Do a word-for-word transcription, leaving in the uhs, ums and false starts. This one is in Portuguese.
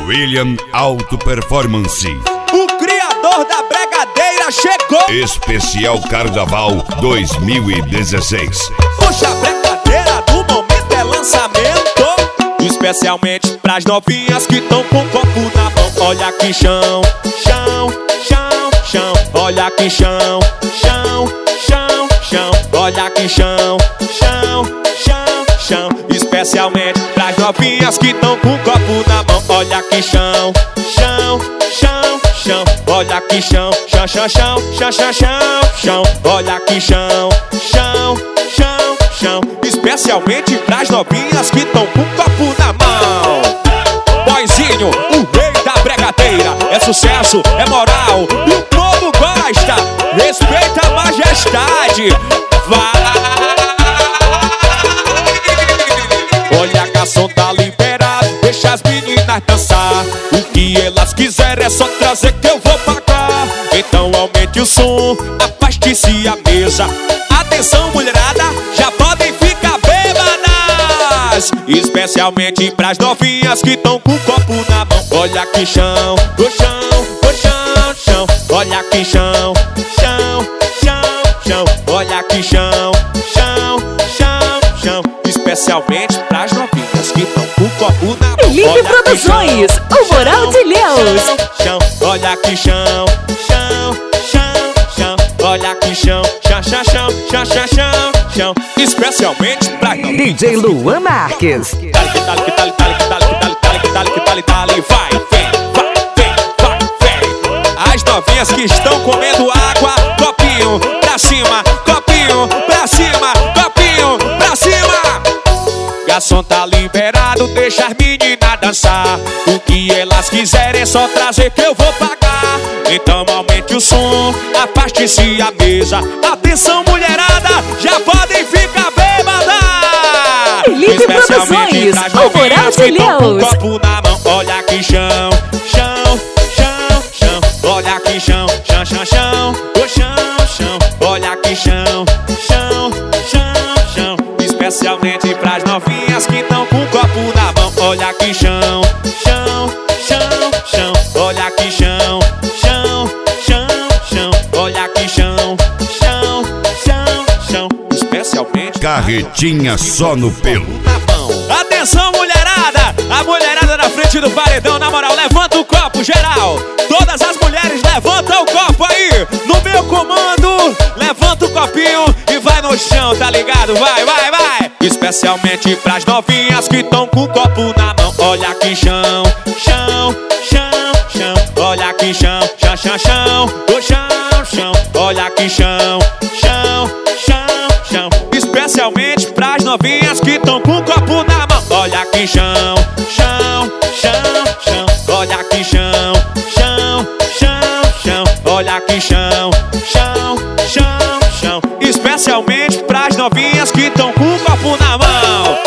William Auto Performance. O criador da bregadeira chegou. Especial Carnaval dois mil e dezesseis. Puxa, a bregadeira do momento é lançamento. Especialmente pras novinhas que tão com o copo na mão. Olha que chão, chão, chão, chão. Olha que chão, chão, chão, chão. Olha que chão, chão, chão, chão. Especialmente pras novinhas que tão com o copo na mão. Olha que chão, chão, chão, chão. Olha que chão, chão, chão, chão, chão, chão, chão, chão. Olha que chão, chão, chão, chão. Especialmente pras novinhas que tão com o copo na mão. Boyzinho, o rei da bregadeira. É sucesso, é moral e o povo gosta. Respeita a majestade. Vai. Olha que a som tá liberado, deixa as meninas dançar. O que elas quiserem é só trazer que eu vou pagar. Então aumente o som, afaste-se a mesa. Atenção mulherada, já podem ficar bêbadas. Especialmente pras novinhas que tão com o copo na mão. Olha que chão, o chão, o chão, chão. Olha que chão, chão, chão, chão. Olha que chão, chão, chão, chão. Especialmente pras novinhas que tão com o copo na mão. Felipe Produções, o Moral de Deus. Chão, olha que chão, chão, chão, chão. Olha que chão, chão, chão, chão, chão, chão, chão, chão. Especialmente pras novinhas. D J Luan Marques. Dale, que dale, que dale, dale, que dale, que dale, dale, que dale, que dale, dale. Vai, vem, vai, vem, vai, vem. As novinhas que estão comendo água, copinho pra cima, copinho pra cima, copinho pra cima. Garçom tá liberado, deixa as meninas dançar. O que elas quiserem é só trazer que eu vou pagar. Então aumente o som, afaste-se a mesa. Atenção mulherada, já podem ficar bêbadas. Felipe Produções, o Moral de Deus. Um copo na mão, olha que chão, chão, chão, chão. Olha que chão, chão, chão, chão. O chão, chão. Olha que chão, chão, chão, chão. Especialmente pras novinhas que tão com o copo na mão. Olha que chão, chão, chão, chão. Olha que chão, chão, chão, chão. Olha que chão, chão, chão, chão. Especialmente Carretinha só no pelo. Atenção mulherada, a mulherada na frente do paredão. Na moral, levanta o copo geral. Todas as mulheres levantam o copo aí. No meu comando, levanta o copinho e vai no chão, tá ligado? Vai, vai, vai. Especialmente pras novinhas que tão com o copo na mão. Olha que chão, chão, chão, chão. Olha que chão, chão, chão, chão. O chão, chão. Olha que chão, chão, chão, chão. Especialmente pras novinhas que tão com o copo na mão. Olha que chão, chão, chão, chão. Olha que chão, chão, chão, chão. Olha que chão, chão, chão, chão. Especialmente pras novinhas que tão com o copo na mão.